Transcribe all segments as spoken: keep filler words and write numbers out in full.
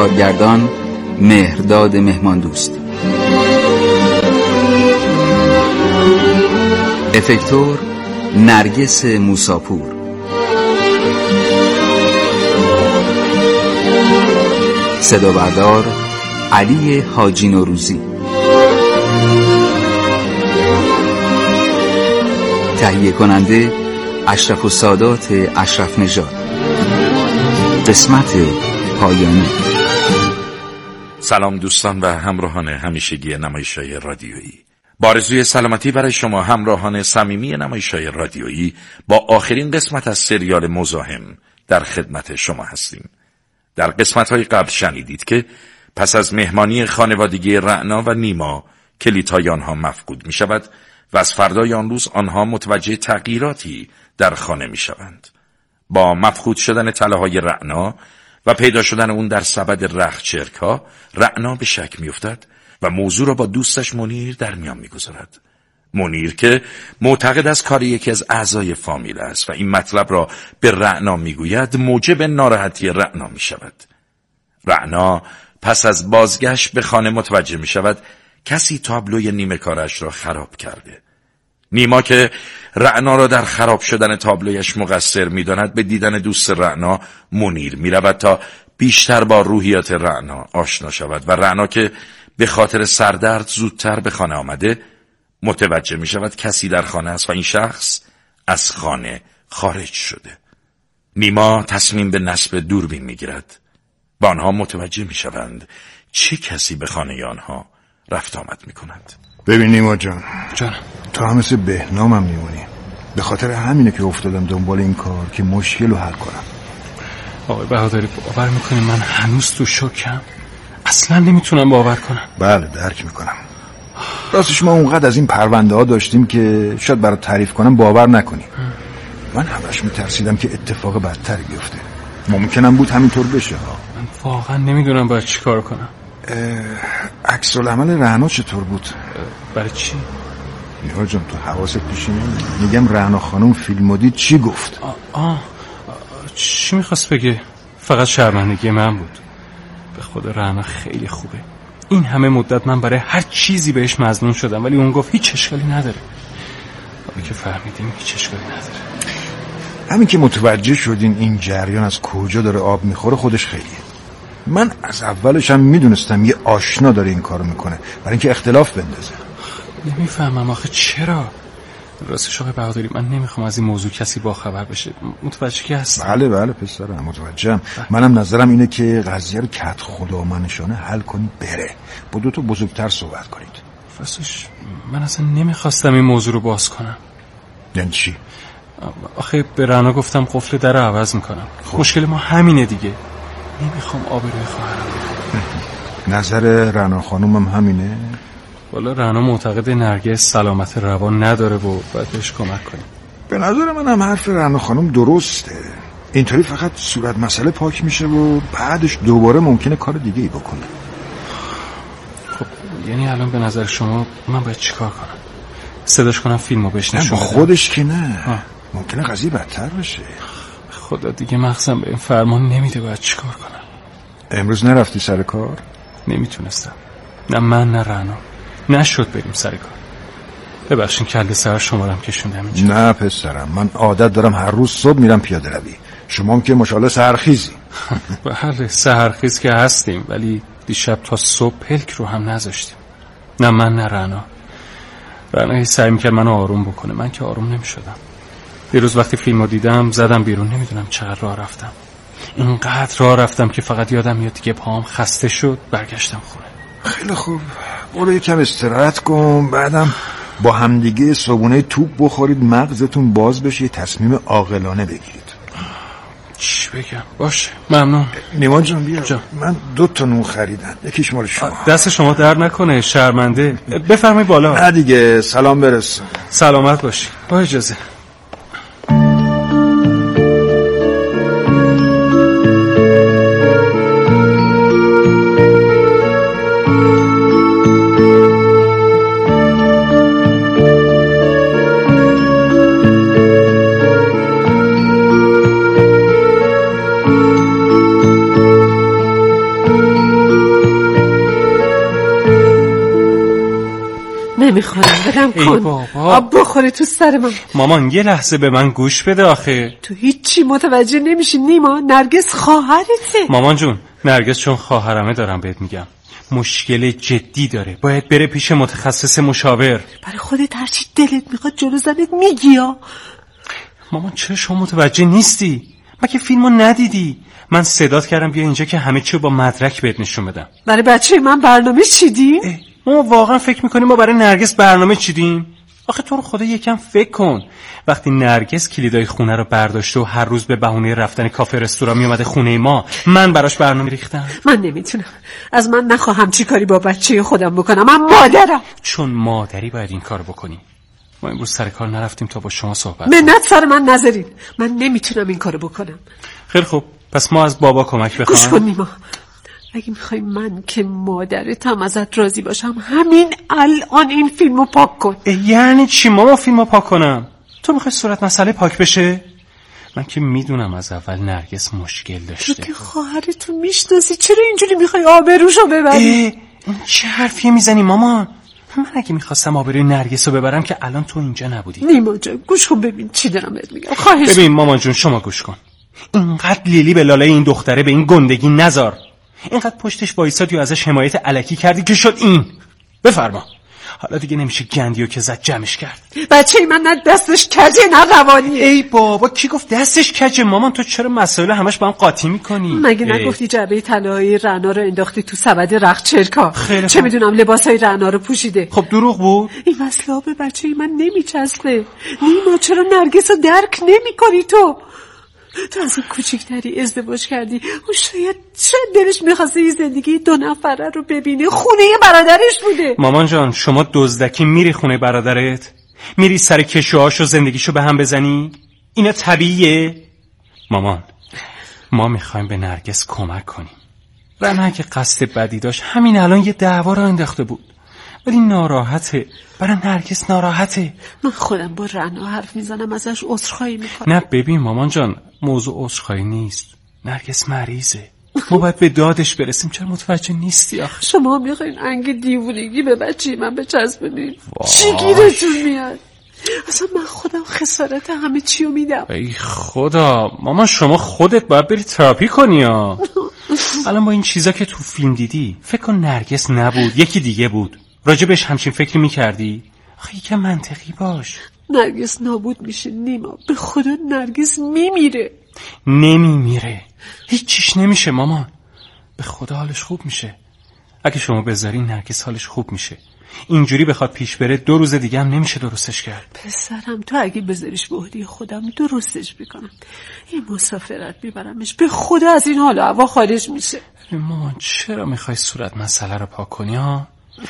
کارگردان مهرداد مهماندوست، افکتور نرگس موساپور، صدا بردار علی حاجی نوروزی، تهیه کننده اشرف السادات اشرف نژاد. قسمت پایانی. سلام دوستان و همراهان همیشگی نمایش‌های رادیویی. با آرزوی سلامتی برای شما همراهان صمیمی نمایش‌های رادیویی با آخرین قسمت از سریال مزاحم در خدمت شما هستیم. در قسمت‌های قبل شنیدید که پس از مهمانی خانوادگی رعنا و نیما کلیدهای آنها مفقود می‌شود و از فردای آن روز آنها متوجه تغییراتی در خانه می‌شوند. با مفقود شدن طلاهای رعنا و پیدا شدن اون در سبد رختچرک‌ها، رعنا به شک می‌افتد و موضوع را با دوستش منیر در میان می‌گذارد. منیر که معتقد از کار یکی از اعضای فامیل است و این مطلب را به رعنا می‌گوید، موجب ناراحتی رعنا می‌شود. رعنا پس از بازگشت به خانه متوجه می‌شود کسی تابلوی نیمه کارش را خراب کرده. نیما که رعنا را در خراب شدن تابلویش مقصر می‌داند، به دیدن دوست رعنا منیر می‌رود تا بیشتر با روحیات رعنا آشنا شود و رعنا که به خاطر سردرد زودتر به خانه آمده متوجه می‌شود کسی در خانه است و این شخص از خانه خارج شده. نیما تصمیم به نصب دوربین می‌گیرد و آنها متوجه می‌شوند چه کسی به خانه آنها رفت آمد می‌کند. ببین نیما جان، جان تو هم مثل بهنامم میمونی. به خاطر همینه که افتادم دنبال این کار که مشکل رو حل کنم. آقای بهادری باور میکنی من هنوز تو شوکم؟ اصلا نمیتونم باور کنم. بله درک میکنم. راستش ما اونقدر از این پرونده ها داشتیم که شاید برای تعریف کنم باور نکنی. من همش میترسیدم که اتفاق بدتری بیفته. ممکنم بود همینطور بشه ها. من واقعا نمیدونم باید چی کار کنم. عکس العمل رعنا چطور بود؟ برای چی؟ نیما جان تو حواست پیش نمیاد؟ میگم رعنا خانم فیلمو دید چی گفت؟ آه, آه. چی میخواست بگه؟ فقط شرمندگی من بود. به خود رعنا خیلی خوبه. این همه مدت من برای هر چیزی بهش مظنون شدم ولی اون گفت هیچ اشکالی نداره. حالا که فهمیدیم هیچ اشکالی نداره. همین که متوجه شدین این جریان از کجا داره آب میخوره خودش خیلیه. من از اولش هم میدونستم یه آشنا داره این کارو میکنه برای اینکه اختلاف بندازه. نمیفهمم آخه چرا؟ راستش آقای بهادری من نمیخوام از این موضوع کسی باخبر بشه. متوجه کی هست؟ بله بله پسرم متوجهم. منم نظرم اینه که قضیه رو کت خدا منشانه حل کنید بره. با دو تا بزرگتر صحبت کنید. راستش من اصلا نمیخواستم این موضوع رو باز کنم. یعنی چی؟ آخه به رعنا گفتم قفل در رو عوض میکنم. خب. مشکل ما همینه دیگه. نمیخوام آبروی خواهرم بره. نظر رعنا خانومم همینه؟ والا رعنا معتقد نرگس سلامت روان نداره و باید بهش کمک کنیم. به نظر من هم حرف رعنا خانوم درسته. اینطوری فقط صورت مسئله پاک میشه و بعدش دوباره ممکنه کار دیگه ای بکنه. خب یعنی الان به نظر شما من باید چیکار کنم؟ صداش کنم فیلمو بهش نشون بدم؟ خودش که نه آه. ممکنه قضیه بدتر بشه. خدا دیگه مغزم به این فرمان نمیده باید چیکار کنم. امروز نرفتی سر کار؟ نمیتونستم. نه من نه رعنا. نشد بریم سر کار. ببخشید کله سر شمارم کشوندم اینجا. نه پسرم من عادت دارم هر روز صبح میرم پیاده روی. شما هم که ماشاءالله سحرخیزی. بله سحرخیز که هستیم ولی دیشب تا صبح پلک رو هم نذاشتیم. نه من نه رعنا. رعنا هی سعی میکرد منو آروم بکنه. من که آروم نمیشدم. دیروز وقتی فیلمو دیدم زدم بیرون. نمیدونم چقدر راه رفتم. اینقدر راه رفتم که فقط یادم میاد دیگه پاهم خسته شد. برگشتم خونه. خیلی خوب برو یکم استراحت کن. بعدم با همدیگه صبونه توپ بخورید مغزتون باز بشه تصمیم عاقلانه بگیرید. چی بگم؟ باشه ممنون. نیما جان بیا جان. من دو تا نون خریدم یکیش مال شما. دست شما در نکنه شرمنده. بفرمایید بالا. نه دیگه سلام برسون. سلامت باشی. با اجازه. نمیخورم، بدم کن. ای بابا آب بخوره تو سر من. مامان یه لحظه به من گوش بده آخه. تو هیچی متوجه نمیشی نیما. نرگس خواهرته. مامان جون، نرگس چون خواهرمه دارم بهت میگم مشکل جدی داره، باید بره پیش متخصص مشاور. برای خودت هرچی دلت میخواد جلو زنت میگی یا؟ مامان چرا شما متوجه نیستی؟ مگه فیلمو ندیدی؟ من صدات کردم بیا اینجا که همه چیو با مدرک بهت نشون بدم. برای بچه من برنامه چیدیم؟ ما واقعا فکر میکنیم ما برای نرگس برنامه چیدیم؟ آخه تو رو خدا یکم فکر کن. وقتی نرگس کلیدای خونه رو برداشته و هر روز به بهونه رفتن کافه رستوران میومده خونه ما، من براش برنامه ریختم. من نمیتونم. از من نخواهم چی کاری با بچه خودم بکنم. من مادرم. چون مادری باید این کارو بکنی. ما امروز سر کار نرفتیم تا با شما صحبت. منت سر من نذارین. من نمیتونم این کارو بکنم. خیلی خوب، پس ما از بابا کمک بخوایم. گوش کن نیما، اگه میخوای من که مادرتم ازت راضی باشم همین الان این فیلمو پاک کن. یعنی چی ماما فیلمو پاک کنم؟ تو میخوای صورت مسئله پاک بشه؟ من که میدونم از اول نرگس مشکل داشته. تو که خواهرتو میشناسی، چرا اینجوری میخوای آبروشو ببری؟ این چه حرفیه میزنی مامان؟ من اگه میخواستم آبروی نرگس رو ببرم که الان تو اینجا نبودی. نیما جان گوش کن ببین چی دارم بهت میگم. خواهش ببین مامان جون شما گوش کن. اینقدر لیلی به لاله این دختره به این گندگی نذار. اینقدر پشتش وایسادی و ازش حمایت الکی کردی که شد این. بفرما. حالا دیگه نمیشه گندیو که زد جمعش کرد. بچه من نه دستش کجه نه روانیه. ای بابا کی گفت دستش کجه؟ مامان تو چرا مسائل همش با هم قاطی میکنی؟ مگه نگفتی جعبه طلایی رعنا رو انداختی تو سبد رخت چرکا؟ چه میدونم لباسای رعنا رو پوشیده. خب دروغ بود. این وصله به بچه من نمیچسبه. نیما چرا نرگس رو درک نمیکنی تو؟ تو از این کوچیکتری ازدواج کردی و شاید شاید دلش میخواسته این زندگی دو نفره رو ببینه. خونه برادرش بوده. مامان جان شما دزدکی میری خونه برادرت؟ میری سر کشوهاش و زندگیشو به هم بزنی؟ اینا طبیعیه؟ مامان ما میخوایم به نرگس کمک کنیم. رنا که قصد بدی داشت همین الان یه دعوا رو انداخته بود، ولی ناراحته. برای نرگس ناراحته. من خودم با رنا حرف میزنم ازش عذرخواهی میکنم. نه ببین مامان جان موضوع عذرخواهی نیست. نرگس مریضه. ما باید به دادش برسیم. چرا متوجه نیستی آخه؟ شما میخواین انگ دیوونگی به بچه من بچسبونین؟ چی گیرتون میاد؟ اصلا من خودم خسارت همه چیو میدم. ای خدا مامان شما خودت باید بری تراپی کنی ها. الان با این چیزا که تو فیلم دیدی فکر کن نرگس نبود یکی دیگه بود، راجبش همچین فکری میکردی؟ آخه یکم منطقی باش. نرگس نابود میشه نیما. به خدا نرگس میمیره. نمیمیره، هیچ چیش نمیشه مامان. به خدا حالش خوب میشه. اگه شما بذاری نرگس حالش خوب میشه. اینجوری بخواد پیش بره دو روز دیگه هم نمیشه درستش کرد. پسرم تو اگه بذاریش به عهده خودم درستش میکنم. این مسافرت میبرمش، به خدا از این حال هوا خارج میشه. مامان چرا میخوای صورت مسئله رو پاک کنی ها؟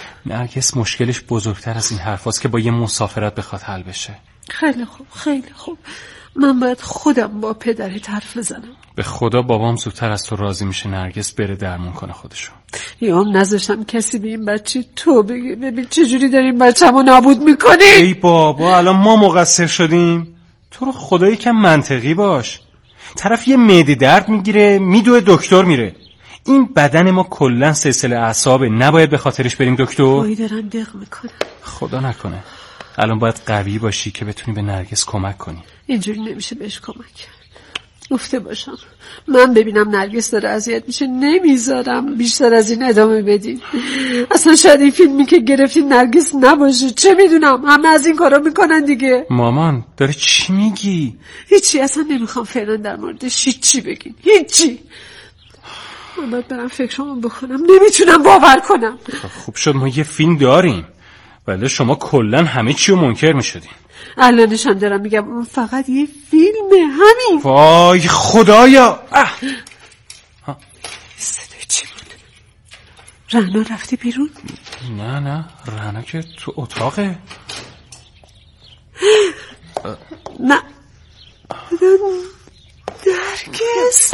نرگس مشکلش بزرگتر از این حرفاست که با یه مسافرت بخواد حل بشه. خیلی خوب خیلی خوب. من باید خودم با پدرت حرف بزنم. به خدا بابام زودتر از تو راضی میشه نرگس بره درمون کنه خودشو. یام نذاشتم کسی به این بچه تو بگه ببین چجوری داریم بچه‌مو نابود میکنی. ای بابا الان ما مقصر شدیم؟ تو رو خدا یکم منطقی باش. طرف یه معده درد میگیره میدوه دکتر میره. این بدن ما کلا سلسله اعصابه، نباید به خاطرش بریم دکتر. وای دارم دق میکنم. خدا نکنه. الان باید قوی باشی که بتونی به نرگس کمک کنی. اینجوری نمیشه بهش کمک کرد. گفته باشم من ببینم نرگس داره اذیت میشه نمیذارم بیشتر از این ادامه بدین. اصلا شاید این فیلمی که گرفتین نرگس نباشه، چه میدونم، همه از این کارا میکنن دیگه. مامان داره چی میگی؟ هیچی، اصلا نمیخوام فعلا در موردش هیچی بگین، هیچی. من باید برم فکرامو بکنم، نمیتونم باور کنم. خوب شد ما یه فیلم داریم، ولی شما کلا همه چی رو منکر میشدین. الانش هم دارم میگم اون فقط یه فیلمه، همین. وای خدایا. صدای چی بود؟ رعنا رفتی بیرون؟ نه نه رعنا که تو اتاقه. نه نرگس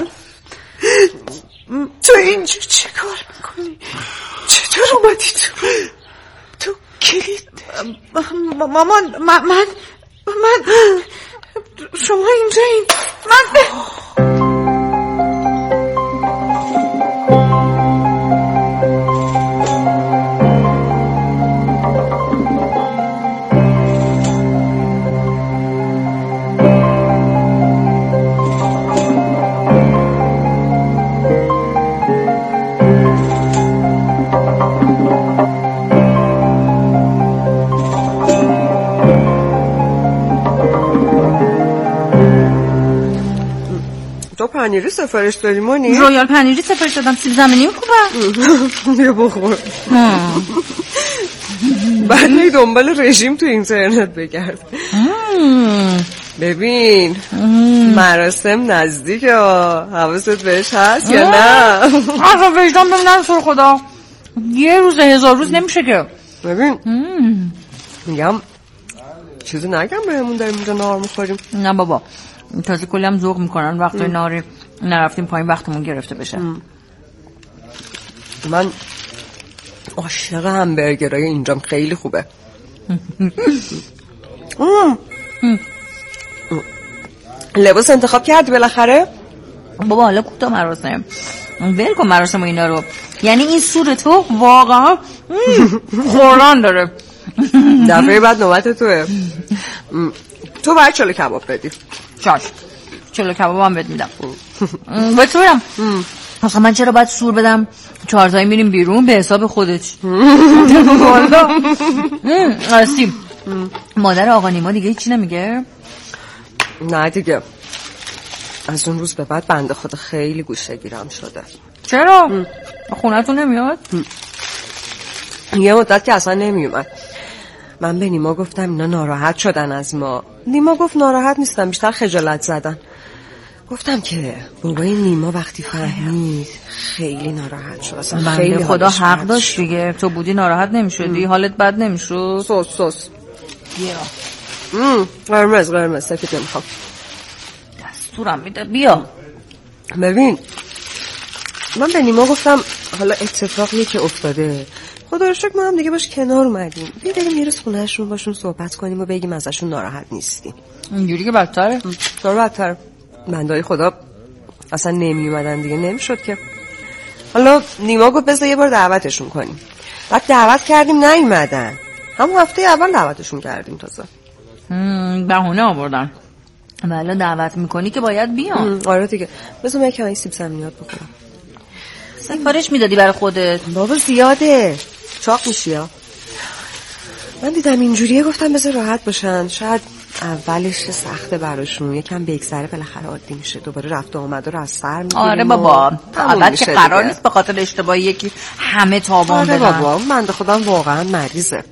تو اینجا چه کار میکنی؟ چطور اومدی تو؟ تو کلید مامان من من من شما اینجا این من پنیری سفارش داری مونی؟ رویال پنیری سفارش دادم. سیب زمینی خوبه. بیا بخور. بعد می دنبال رژیم تو اینترنت بگرد. ببین مراسم نزدیکه، حواست بهش هست یا نه؟ آقا وجدان بهم نرسه خدا. یه روز هزار روز نمیشه که. ببین میگم چیزی نگم بهمون داریم اینجا نهار میخوریم. نه بابا تازه کلی هم ذوق میکنن وقتای نهاری نرفتیم پایین وقتمون گرفته بشه. من عاشق همبرگرای اینجام خیلی خوبه. لباس انتخاب کردی بالاخره؟ بابا حالا کوتا مراسم ول کن مراسم و اینا رو. یعنی این سور تو واقعا خوردن داره. دفعه بعد نوبت توه. تو باید چلو کباب بدی. چاش چلو کباب هم بهت میدم. باید تو برم. آخه من چرا باید سور بدم؟ چهارتایی میریم بیرون به حساب خودت. والا آسیم مادر آقا نیما دیگه هیچی نمیگه؟ نه دیگه از اون روز به بعد بنده خدا خیلی گوشه گیرم شده. چرا؟ خونتون نمیاد؟ یه مدت که اصلا نمیومد. من به نیما گفتم اینا ناراحت شدن از ما. نیما گفت ناراحت نیستم، بیشتر خجالت زدن. گفتم که بابای نیما وقتی فهمید خیلی ناراحت شد. اصلا خیلی خدا حق داشت دیگه. تو بودی ناراحت نمیشدی؟ حالت بد نمیشد؟ سس سس بیا قرمز قرمز سفید نمیخوام. دستورم میده بیا. ببین من به نیما گفتم حالا اتفاقیه که افتاده، خدا رو شکر ما هم دیگه باش کنار اومدیم، بیا بریم یه روز خونهشون باشون صحبت کنیم و بگیم ازشون ناراحت نیستیم. اینجوری که بدتره. تو بدتر. بندای خدا اصلا نمی اومدن دیگه، نمیشد که. حالا نیما گفت بذار یه بار دعوتشون کنیم. بعد دعوت کردیم نیومدن. همون هفته اول دعوتشون کردیم تازه. بهونه آوردن. ولی دعوت میکنی که باید بیان. آره دیگه. بذار من کمی سیب زمینیات بخورم. سفارش میدادی برای خودت؟ بابا زیاده چاق میشی ها. من دیدم اینجوریه گفتم بذار راحت باشن، شاید اولش سخته براشون، یکم بگذره بالاخره عادی میشه، دوباره رفت و آمده رو از سر میگیریم. آره بابا البته که قرار نیست به خاطر اشتباهی یکی همه تابان بدن. آره بابا من ده خودم واقعا مریضه.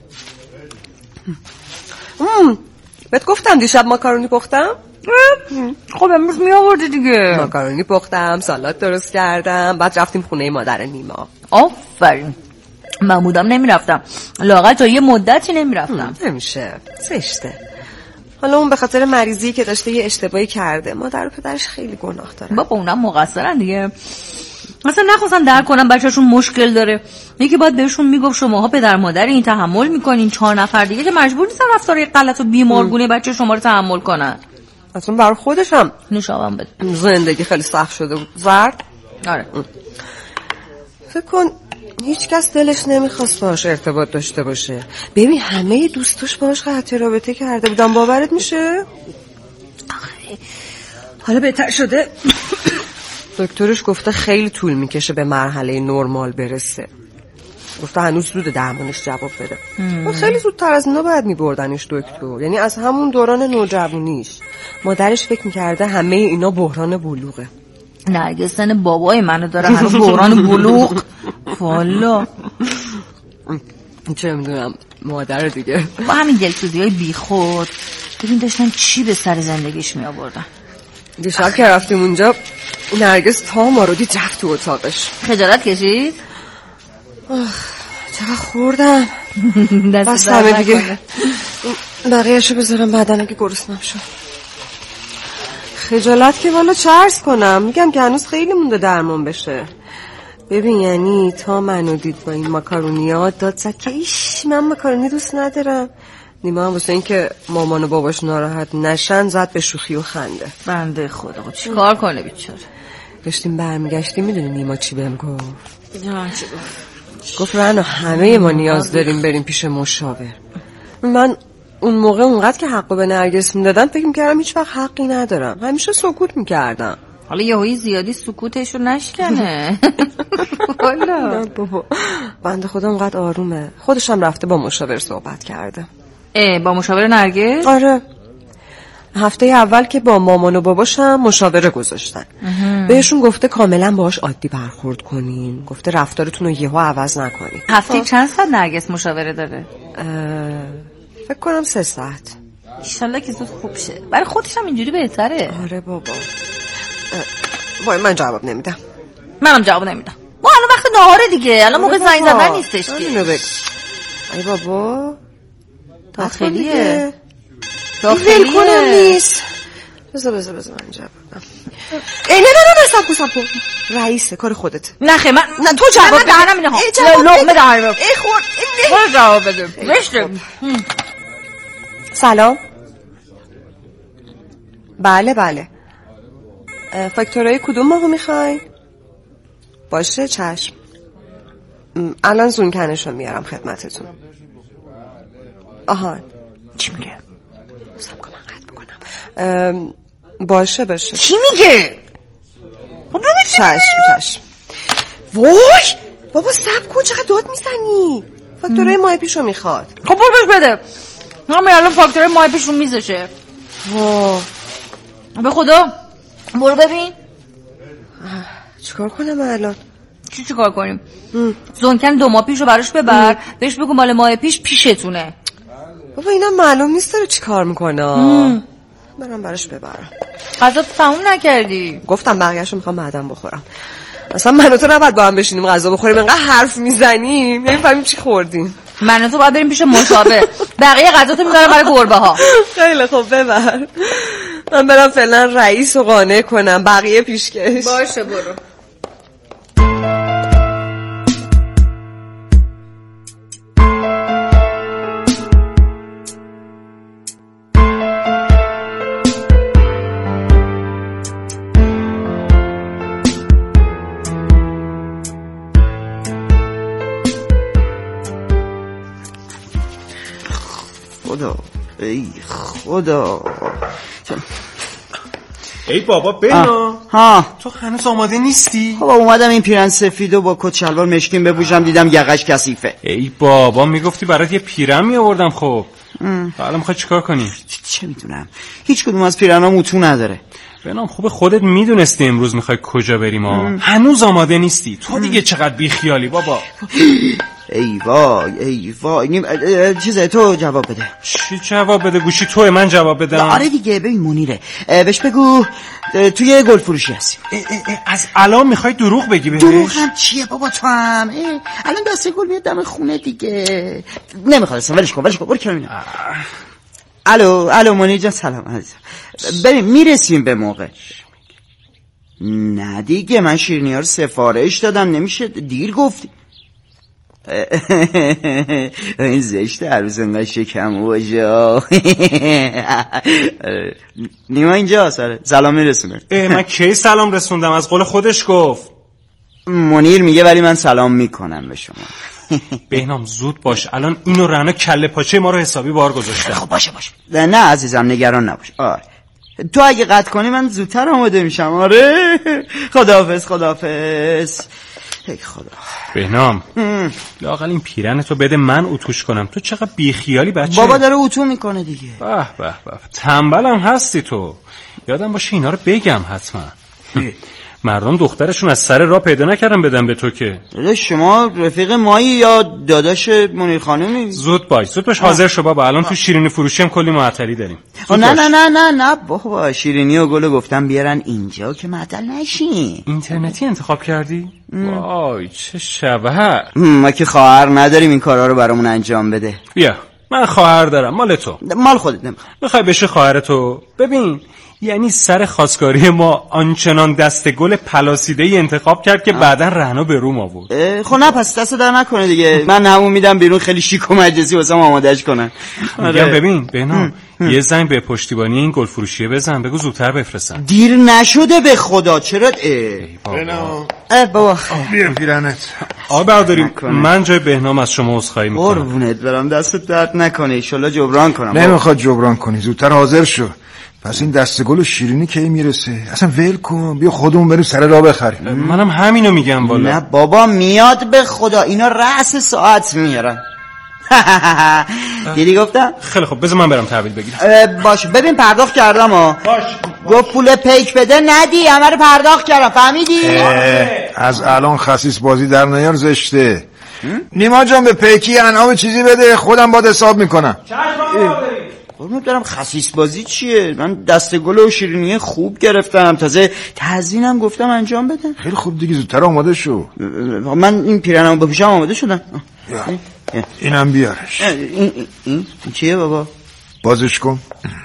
ام بهت گفتم دیشب ماکارونی پختم. خب امروز می آوردی دیگه. ماکارونی پختم، سالاد درست کردم، بعد رفتیم خونه مادر نیما. آفرین. من بودم نمیرفتم، لااقل تا یه مدتی نمیرفتم. نمیشه زشته. حالا اون به خاطر مریضی که داشته یه اشتباهی کرده، مادر و پدرش خیلی گناه دارن. بابا اونم مقصرن دیگه، اصلا نخواستن درک کنن بچه‌شون مشکل داره. یکی باید بهشون میگفت شماها پدر مادر این تحمل میکنین، چهار نفر دیگه که مجبور نیستن رفتار غلط و بیمارگونه بچه شما رو تحمل کنن. اصلا برای خودش هم نوشابم بده. زندگی خیلی سخت شده بود. زرد؟ آره. فکر کن هیچ کس دلش نمیخواست باهاش ارتباط داشته باشه. ببین همه دوستاش باهاش قطع رابطه کرده بودن، باورت میشه؟ حالا بهتر شده. دکترش گفته خیلی طول میکشه به مرحله نرمال برسه. گفته هنوز زود درمانش جواب بده. خیلی زودتر از اینا باید میبردنش دکتر، یعنی از همون دوران نوجوانیش. مادرش فکر میکرده همه اینا بحران بلوغه. نرگس سن بابای منو داره هنوز بحران بلوغ. والا چه میدونم مادر دیگه. با همین دلسوزی های بی خود ببین داشتن چی به سر زندگیش می آوردن. دیشب که رفتیم اونجا نرگس تا ما رو دید رفت تو اتاقش. خجالت کشید؟ چقدر خوردم. بس همه دیگه بقیهشو بذارم بعدن اگه گرسنم شد. خجالت که والا چه عرض کنم، میگم که هنوز خیلی مونده درمان بشه. ببین یعنی تا منو دید با این ماکارونیات داد زد که ایش من ماکارونی دوست ندارم. نیما هم واسه این که مامان و باباش ناراحت نشن زد به شوخی و خنده. بنده خدا خود چی کار کنه بیچاره. داشتیم برمیگشتیم میدونی نیما چی بهم گفت؟ چی گفت؟ گفت رنا همه ما نیاز داریم بریم پیش مشاور. من اون موقع اونقدر که حقو به نرگس میدادم فکر میکردم هیچ وقت حقی ندارم، همیشه سکوت میکردم. حالا یهویی زیادی سکوتشو نشکنه. والا بابا بنده خدا اونقدر آرومه، خودش هم رفته با مشاور صحبت کرده. اه با مشاور نرگس؟ آره هفته اول که با مامان و باباشم مشاوره گذاشتن. بهشون گفته کاملا باهاش عادی برخورد کنین، گفته رفتارتون رو یهو عوض نکنین. هفته چند ساعت نرگس مشاوره داره؟ فکر کنم سه ساعت. انشالله که زود خوب شه. برای خودش هم اینجوری بهتره. آره بابا. وای من جواب نمیدم. منم جواب نمیدم. ما الان وقت ناهاره دیگه، الان موقع زنگ زدن نیستش که. اینو بگو. ای بابا داخلیه. داخلیه کنم نیست. بذار بذار بذار من جواب بدم. ای نه نه نه سب کن سب کن. رئیسه کار خودت. نه خیلی من نه تو جواب بده. من نمیدم. لقمه دهنم. ای خورد. برو جواب بده. بشته. سلام. بله بله. فاکتورای کدوم ماهو میخوای؟ باشه چشم. الان زونکنشو میارم خدمتتون. آها چی میگه؟ سب کنم قطع بکنم. باشه باشه. چی میگه؟ چشم چشم. وای بابا سب کن چقدر داد میزنی؟ فاکتورای ماه پیشو میخواد. خب برو بهش بده. همین الان فاکتورای ماه پیش رو میزشه. واه به خدا برو ببین. چیکار کنم الان؟ چی چیکار کنیم؟ زونکن دو ماه پیش رو براش ببر. بهش بگو مال ماه پیش پیشتونه. بابا اینم معلوم نیست داره چی کار میکنه. برم براش ببرم. غذا تموم نکردی؟ گفتم بقیه‌شو میخوام بعدم بخورم. اصلا من و تو نباید با هم بشینیم غذا بخوریم، انقدر حرف میزنیم نمیفهمیم چی خوردیم. من و تو باید بریم پیش مشابه. بقیه غذاتو میذارم برای گربه ها. خیلی خوب ببر. من برم فعلا رئیس رو قانع کنم، بقیه پیشکش. باشه برو. خدا ای خدا. ای بابا بنا ها تو هنوز آماده نیستی؟ بابا اومدم این پیرن سفیدو با کت شلوار مشکین بپوشم، دیدم یقش کثیفه. ای بابا میگفتی برات یه پیرن میآوردم. خب حالا میخوای چیکار کنی؟ چه میدونم، هیچ کدوم از پیرنا موتو نداره. بنام خوب خودت میدونستی امروز میخوای کجا بریم ها. هنوز آماده نیستی تو دیگه. چقدر بیخیالی بابا. ای وای ای وای نیم چیزه تو جواب بده. چی جواب بده؟ گوشی توه من جواب بدم؟ آره دیگه ببین منیره بهش بگو توی گل فروشی هستیم. اه اه اه از الان میخوای دروغ بگی بهش؟ دروغ هم چیه بابا تو هم الان دسته گل میاد دم خونه دیگه. نمیخواد اصلا ولش کن ولش کن برو کنم. الو الو منیر جان سلام عزیزم. بریم میرسیم به موقع. نه دیگه من شیرینی ها رو سفارش دادم نمیشه دیر گفتی. این زشته هر روز انقدر شکم باشه. نیما اینجا سره سلام میرسونه. من کی سلام رسوندم؟ از قول خودش گفت. منیر میگه ولی من سلام میکنم به شما. بهنام زود باش الان اینو رنا کله پاچه ما رو حسابی بار گذاشته. خب باشه باشه. نه عزیزم نگران نباش. آره تو اگه قطع کنی من زودتر آماده میشم. آره خداحافظ خداحافظ. ای خدا. بهنام لااقل این پیرن تو بده من اتوش کنم. تو چقدر بیخیالی بچه. بابا داره اتو میکنه دیگه. به به به تنبلم هستی تو. یادم باشه اینا رو بگم حتما. مردم دخترشون از سر راه پیدا نکردن بدن به تو که. داداش شما رفیق مایی یا داداش منیر خانومی؟ زود باش زود باش حاضر شو بابا. الان تو شیرینی فروشی هم کلی معطلی داریم. نه نه نه نه نه بابا شیرینی و گل گفتم بیارن اینجا که معطل نشین. اینترنتی انتخاب کردی؟ وای چه شبه. ما که خواهر نداریم این کارا رو برامون انجام بده. بیا من خواهر دارم. مال تو. مال خودت نمیخوام. میخوای بشه خواهر تو؟ ببین یعنی سر خواستگاری ما آنچنان دست گل پلاسیده ای انتخاب کرد که بعدن رهنا به روم آورد. خب نه پس دست در نکنه دیگه. من همون میدم بیرون خیلی شیک و مجلسی واسم آمادهش کنن. میگم ببین بهنام یه زنگ به پشتیبانی این گل فروشیه بزن بگو زودتر بفرستن. دیر نشده به خدا. چرا بهنام اه بابا بیا پیرنت. آقا برداریم من جای بهنام از شما عذرخواهی میکنم. قربونت برم دستت درد نکنه ان شاءالله جبران کنم. نمیخواد جبران کنی زودتر حاضر شو. پس این دسته گل و شیرینی کی میرسه؟ اصلا ول کن بیا خودمون بریم سر راه بخریم. منم همینو میگم والا. نه بابا میاد به خدا اینا رأس ساعت میارن. دیدی گفتم؟ خیلی خب بذار من برم تحویل بگیرم. باشه ببین پرداخت کردم ها. باش. گفت پول پیک بده ندی، همه رو پرداخت کردم، فهمیدی؟ از الان خسیس بازی در نیار زشته. نیما جان به پیکی انعام چیزی بده، خودم باید حساب میکنم. قربونت برم خسیس بازی چیه؟ من دست گل و شیرینی خوب گرفتم، تازه تزیینم گفتم انجام بدم. خیلی خوب دیگه، زودتر آماده شو. من این پیرنمو بپوشم آماده شدم. اینم بیارش. این, این, این چیه بابا؟ بازش کن.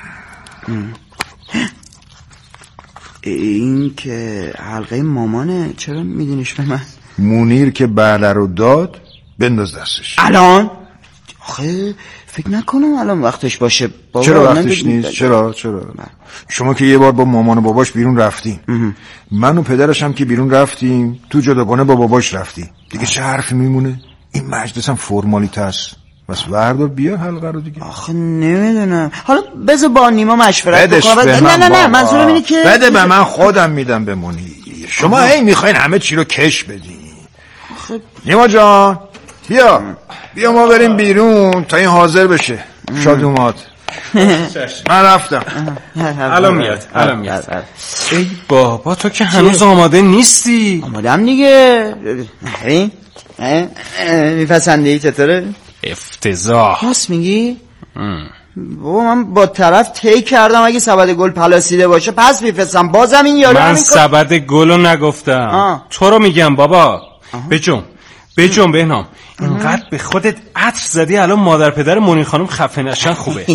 این که حلقه مامانه، چرا میدینش به من؟ مونیر که بله رو داد بنداز دستش. الان؟ آخه فکر نکنم الان وقتش باشه بابا. چرا وقتش نیست؟ چرا چرا شما که یه بار با مامان و باباش بیرون رفتیم، من و پدرش هم که بیرون رفتیم، تو جداگانه با باباش رفتی دیگه، چه حرفی میمونه؟ این مجلس هم فرمالیته است. بس وردار بیا حلقه رو دیگه. آخه نمیدونم، حالا بذار با نیما مشورت بکنم. نه نه نه نه منظورم اینه که بده به من، خودم میدم به مونیر. شما هی میخواین همه چی رو کش بدین. نیما جان بیا بیا ما بریم بیرون تا این حاضر بشه. شاد اومد. من رفتم. الان میاد الان میاد. ای بابا تو که هنوز آماده نیستی. آمادم دیگه. ببین میپسندی چطوره؟ افتضاح. راست میگی؟ بابا من با طرف طی کردم اگه سبد گل پلاسیده باشه پس میفرستم. بازم این یارو من سبد گل رو نگفتم. آه. تو رو میگم بابا. بجم بجم بهنام، اینقدر به خودت عطر زدی الان مادر پدر مونیر خانم خفه نشن خوبه.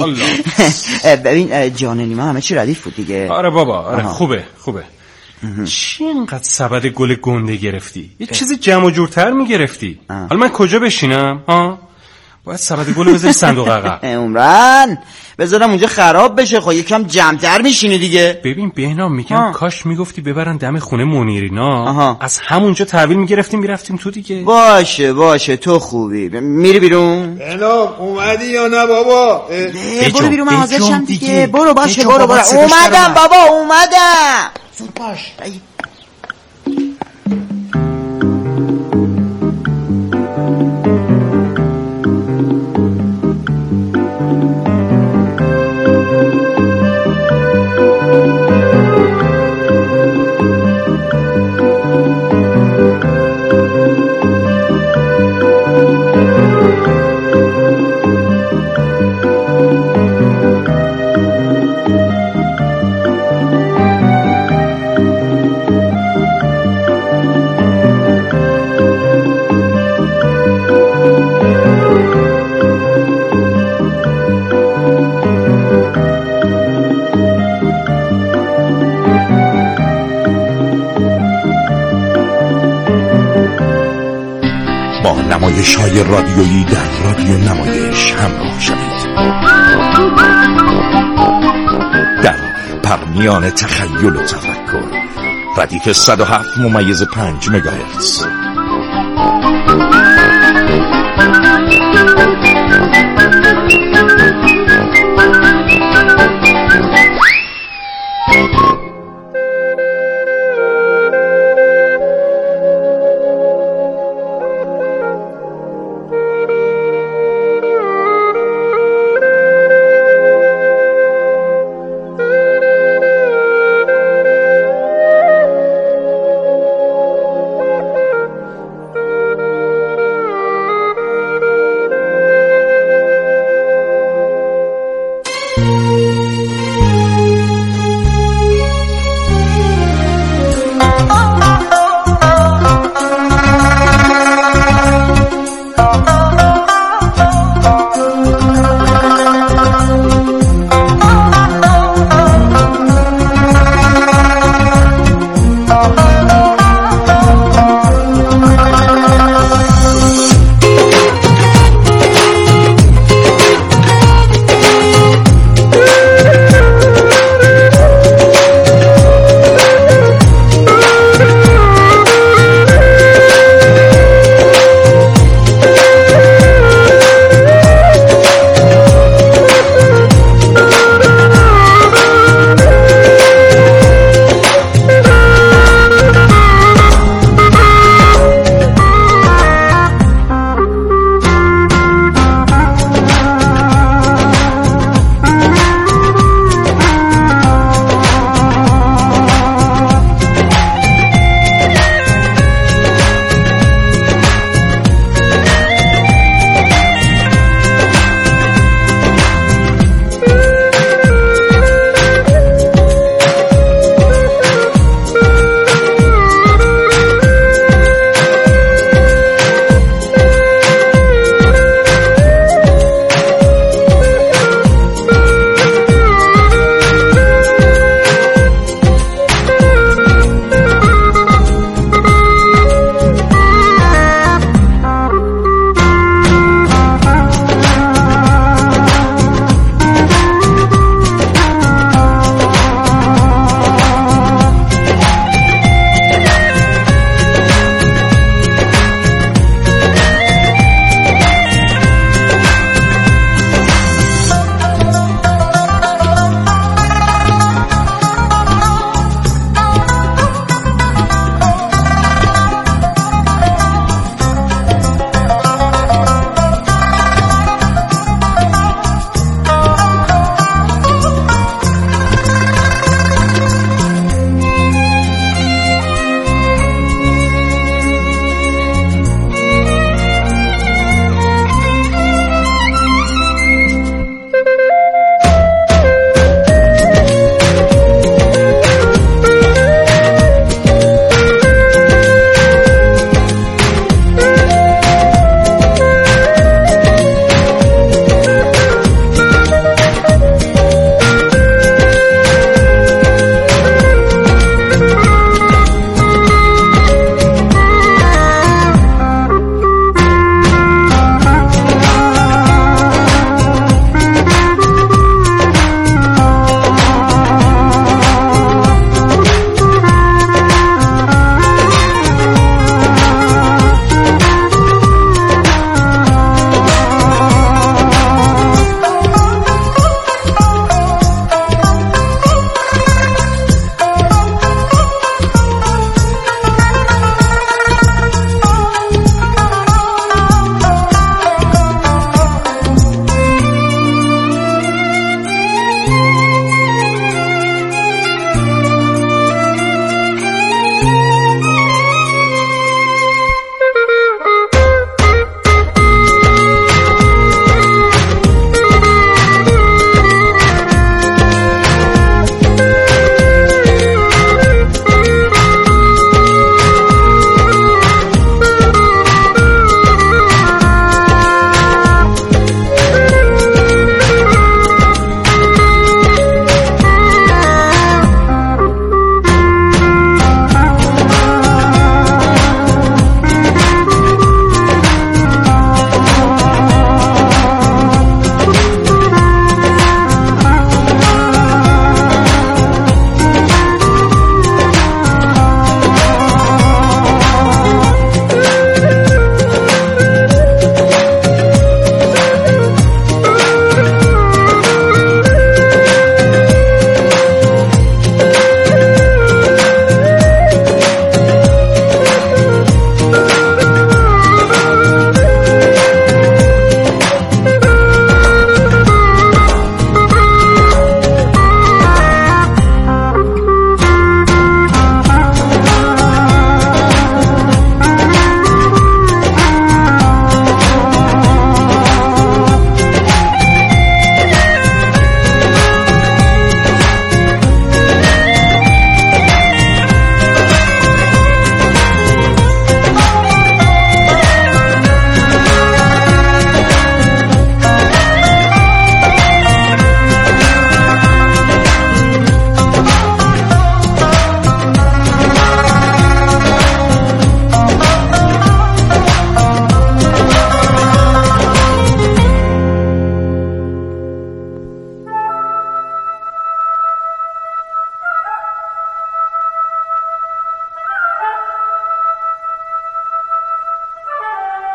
ببین جان نیما همه چی ردیف بود دیگه. آره بابا آره آها. خوبه خوبه. چی اینقدر سبد گل گنده گرفتی؟ یه چیزی جمع و جورتر میگرفتی. حالا من کجا بشینم ها؟ باید سبد گل بذاری صندوق عقب. عمران بذارم اونجا خراب بشه، خب یکم جمع‌تر میشینی دیگه. ببین بهنام میگم آه. کاش میگفتی ببرن دم خونه مونیرینا، از همونجا تحویل میگرفتیم میرفتیم تو دیگه. باشه باشه تو خوبی. میری بیرون؟ بهنام اومدی یا نه بابا؟ برو بیرون من حاضر شم دیگه. برو باشه برو برو. اومدم بابا اومدم. زود باش. نمایش‌های رادیویی در رادیو نمایش همراه شوید. در پرمیان تخیل و تفکر ردیف صد و هفت ممیز پنج مگاهرتز.